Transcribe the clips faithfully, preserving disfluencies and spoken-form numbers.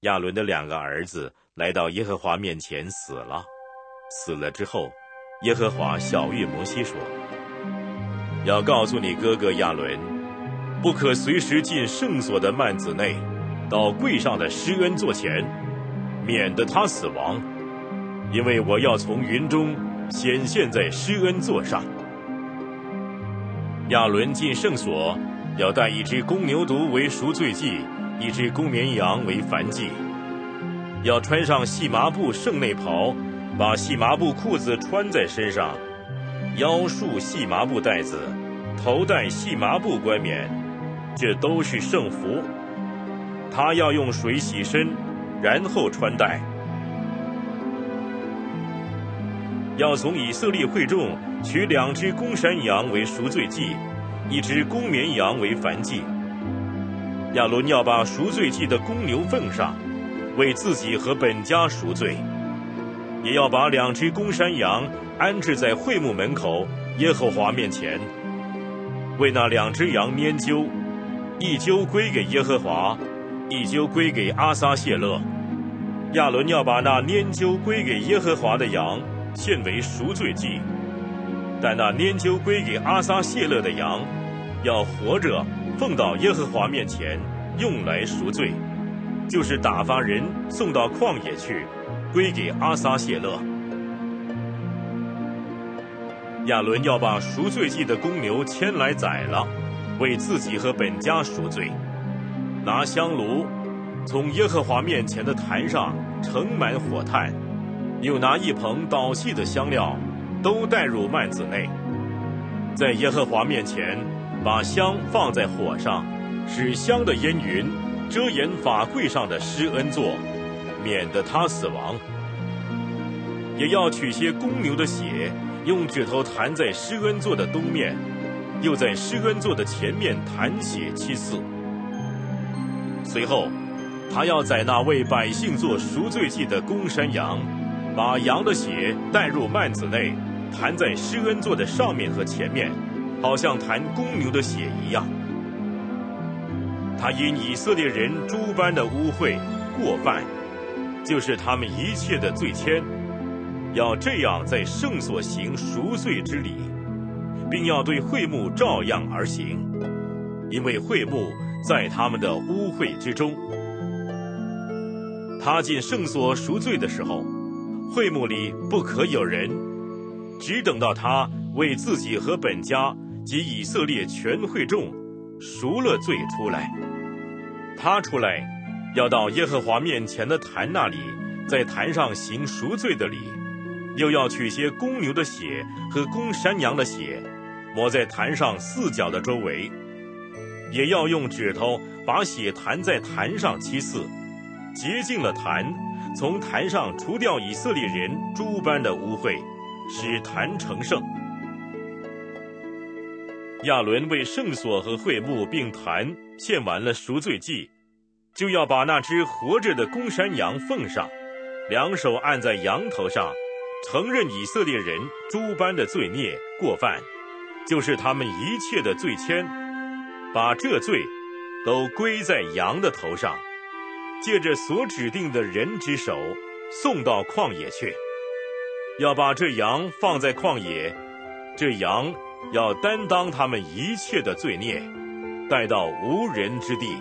亚伦的两个儿子来到耶和华面前死了。死了之后，耶和华晓谕摩西说：要告诉你哥哥亚伦，不可随时进圣所的幔子内，到柜上的施恩座前，免得他死亡，因为我要从云中显现在施恩座上。亚伦进圣所，要带一只公牛犊为赎罪祭，一只公绵羊为燔祭，要穿上细麻布圣内袍，把细麻布裤子穿在身上，腰束细麻布带子，头戴细麻布冠冕，这都是圣服。他要用水洗身，然后穿戴。要从以色列会众取两只公山羊为赎罪祭，一只公绵羊为燔祭。亚伦要把赎罪祭的公牛奉上，为自己和本家赎罪，也要把两只公山羊安置在会幕门口耶和华面前，为那两只羊拈阄，一阄归给耶和华，一阄归给阿撒谢勒。亚伦要把那拈阄归给耶和华的羊献为赎罪祭，但那拈阄归给阿撒谢勒的羊要活着奉到耶和华面前，用来赎罪，就是打发人送到旷野去，归给阿撒谢勒。亚伦要把赎罪祭的公牛牵来宰了，为自己和本家赎罪，拿香炉从耶和华面前的坛上盛满火炭，又拿一棚捣细的香料，都带入幔子内，在耶和华面前把香放在火上，使香的烟云遮掩法柜上的施恩座，免得他死亡。也要取些公牛的血，用指头弹在施恩座的东面，又在施恩座的前面弹血七次。随后他要宰那为百姓做赎罪祭的公山羊，把羊的血带入幔子内，弹在施恩座的上面和前面，好像弹公牛的血一样。他因以色列人诸般的污秽过犯，就是他们一切的罪愆，要这样在圣所行赎罪之礼，并要对会幕照样而行，因为会幕在他们的污秽之中。他进圣所赎罪的时候，会幕里不可有人，只等到他为自己和本家及以色列全会众赎了罪出来。他出来要到耶和华面前的坛那里，在坛上行赎罪的礼，又要取些公牛的血和公山羊的血，抹在坛上四角的周围，也要用指头把血弹在坛上七次，洁净了坛，从坛上除掉以色列人诸般的污秽，使坛成圣。亚伦为圣所和会幕并坛献完了赎罪祭，就要把那只活着的公山羊奉上，两手按在羊头上，承认以色列人诸般的罪孽过犯，就是他们一切的罪愆，把这罪都归在羊的头上，借着所指定的人之手送到旷野去，要把这羊放在旷野，这羊要担当他们一切的罪孽，带到无人之地。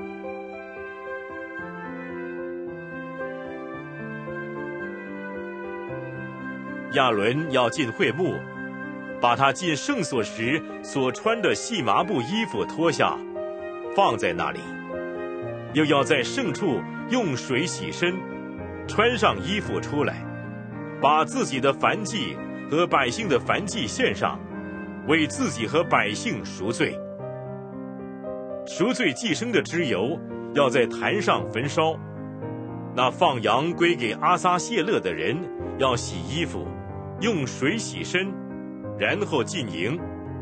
亚伦要进会幕，把他进圣所时所穿的细麻布衣服脱下，放在那里，又要在圣处用水洗身，穿上衣服出来，把自己的燔祭和百姓的燔祭献上，为自己和百姓赎罪。赎罪祭牲的脂油要在坛上焚烧。那放羊归给阿撒谢勒的人要洗衣服，用水洗身，然后进营。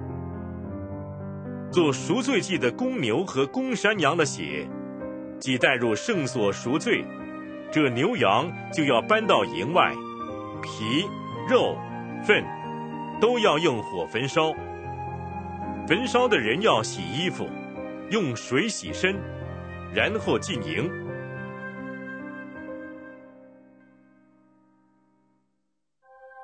做赎罪祭的公牛和公山羊的血，既带入圣所赎罪，这牛羊就要搬到营外，皮、肉、粪都要用火焚烧。焚烧的人要洗衣服，用水洗身，然后进营。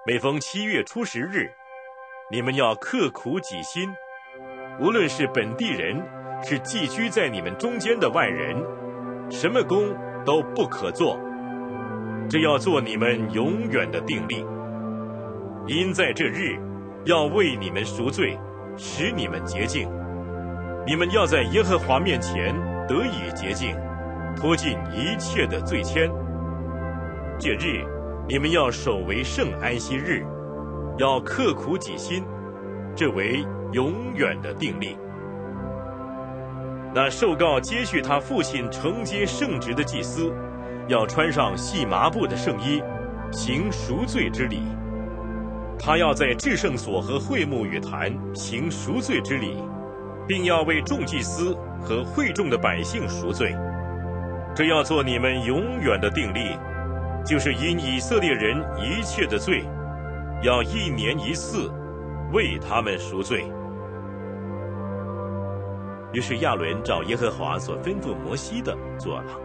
每逢七月初十日，你们要刻苦己心，无论是本地人，是寄居在你们中间的外人，什么工都不可做，这要做你们永远的定例。因在这日，要为你们赎罪，使你们洁净。你们要在耶和华面前得以洁净，脱尽一切的罪愆。这日，你们要守为圣安息日，要刻苦己心，这为永远的定例。那受告接续他父亲承接圣职的祭司，要穿上细麻布的圣衣，行赎罪之礼。他要在至圣所和会幕与坛行赎罪之礼，并要为众祭司和会众的百姓赎罪。这要做你们永远的定例，就是因以色列人一切的罪，要一年一次为他们赎罪。于是亚伦照耶和华所吩咐摩西的做了。